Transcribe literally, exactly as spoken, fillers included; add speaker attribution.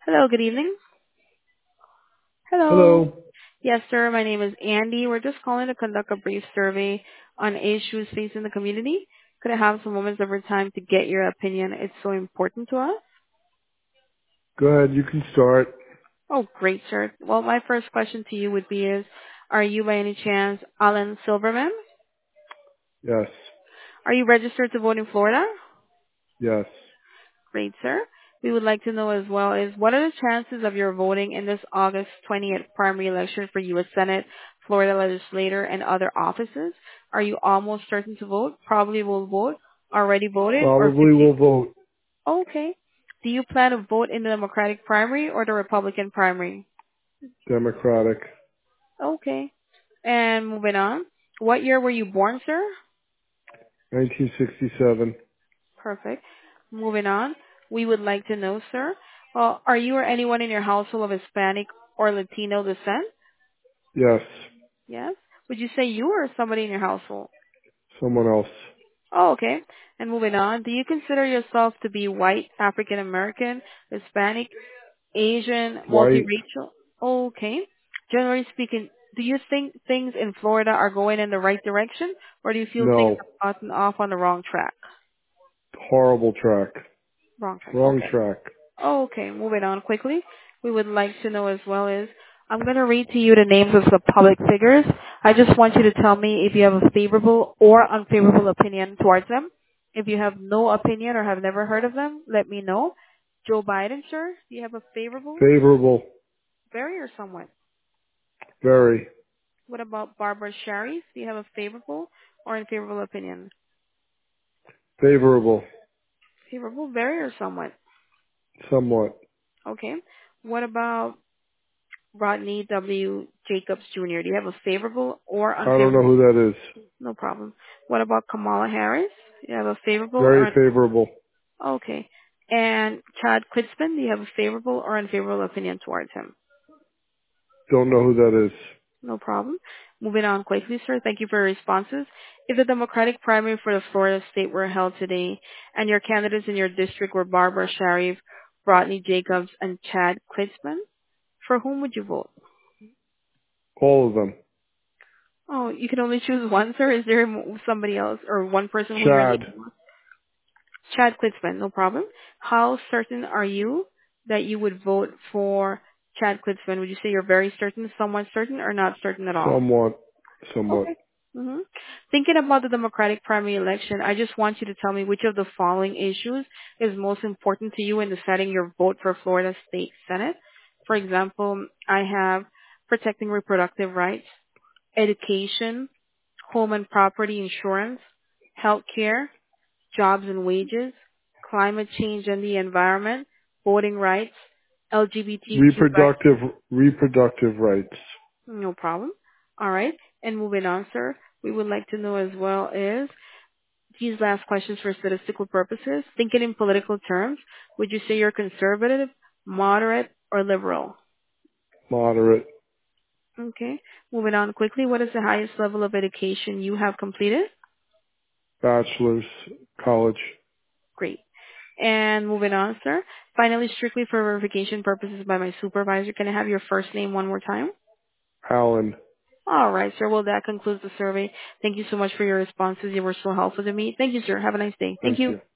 Speaker 1: Hello, good evening. Hello.
Speaker 2: Hello.
Speaker 1: Yes, sir. My name is Andy. We're just calling to conduct a brief survey on issues facing the community. Could I have some moments of your time to get your opinion? It's so important to us.
Speaker 2: Go ahead. You can start.
Speaker 1: Oh, great, sir. Well, my first question to you would be is, are you by any chance Alan Silverman?
Speaker 2: Yes.
Speaker 1: Are you registered to vote in Florida?
Speaker 2: Yes.
Speaker 1: Great, sir. We would like to know as well is what are the chances of your voting in this August twentieth primary election for U S Senate, Florida legislator, and other offices? Are you almost certain to vote? Probably will vote? Already voted? Or
Speaker 2: Probably
Speaker 1: fifty?
Speaker 2: will vote
Speaker 1: Okay. Do you plan to vote in the Democratic primary or the Republican primary?
Speaker 2: Democratic.
Speaker 1: Okay. And moving on. What year were you born, sir?
Speaker 2: nineteen sixty-seven.
Speaker 1: Perfect. Moving on. We would like to know, sir, well, are you or anyone in your household of Hispanic or Latino descent?
Speaker 2: Yes.
Speaker 1: Yes. Would you say you or somebody in your household?
Speaker 2: Someone else.
Speaker 1: Oh, okay. And moving on. Do you consider yourself to be white, African American, Hispanic, Asian,
Speaker 2: White.
Speaker 1: multiracial? Okay. Generally speaking, do you think things in Florida are going in the right direction, or do you feel things
Speaker 2: No.
Speaker 1: have gotten off on the wrong track?
Speaker 2: Horrible track.
Speaker 1: Wrong track.
Speaker 2: Wrong
Speaker 1: Okay.
Speaker 2: track.
Speaker 1: Okay, moving on quickly. We would like to know as well is, I'm going to read to you the names of some public figures. I just want you to tell me if you have a favorable or unfavorable opinion towards them. If you have no opinion or have never heard of them, let me know. Joe Biden, sir, do you have a favorable,
Speaker 2: Favorable.
Speaker 1: very, or somewhat?
Speaker 2: Very.
Speaker 1: What about Barbara Sharif? Do you have a favorable or unfavorable opinion?
Speaker 2: Favorable.
Speaker 1: Favorable, very, or somewhat?
Speaker 2: Somewhat.
Speaker 1: Okay. What about Rodney W. Jacobs Junior? Do you have a favorable or
Speaker 2: I don't know
Speaker 1: unfavorable?
Speaker 2: who that is.
Speaker 1: No problem. What about Kamala Harris? Do you have a favorable
Speaker 2: Very
Speaker 1: or
Speaker 2: favorable.
Speaker 1: okay? And Chad Klitzman, do you have a favorable or unfavorable opinion towards him?
Speaker 2: Don't know who that is.
Speaker 1: No problem. Moving on quickly, sir. Thank you for your responses. If the Democratic primary for the Florida state were held today, and your candidates in your district were Barbara Sharif, Rodney Jacobs, and Chad Klitzman, for whom would you vote?
Speaker 2: All of them.
Speaker 1: Oh, you can only choose one, sir. Is there m- somebody else or one person who you're
Speaker 2: Chad.
Speaker 1: leaning on? Chad Klitzman, no problem. How certain are you that you would vote for Chad Klitzman? Would you say you're very certain, somewhat certain, or not certain at all?
Speaker 2: Somewhat. Somewhat.
Speaker 1: Okay. hmm Thinking about the Democratic primary election, I just want you to tell me which of the following issues is most important to you in deciding your vote for Florida State Senate. For example, I have protecting reproductive rights, education, home and property insurance, health care, jobs and wages, climate change and the environment, voting rights, L G B T Q rights.
Speaker 2: Reproductive, reproductive rights.
Speaker 1: No problem. All right. And moving on, sir, we would like to know as well is these last questions for statistical purposes. Thinking in political terms, would you say you're conservative, moderate, or liberal?
Speaker 2: Moderate.
Speaker 1: Okay. Moving on quickly, what is the highest level of education you have completed?
Speaker 2: Bachelor's. College.
Speaker 1: Great. And moving on, sir. Finally, strictly for verification purposes by my supervisor, can I have your first name one more time?
Speaker 2: Allen.
Speaker 1: All right, sir. Well, that concludes the survey. Thank you so much for your responses. You were so helpful to me. Thank you, sir. Have a nice day. Thank
Speaker 2: Thank
Speaker 1: you.
Speaker 2: you.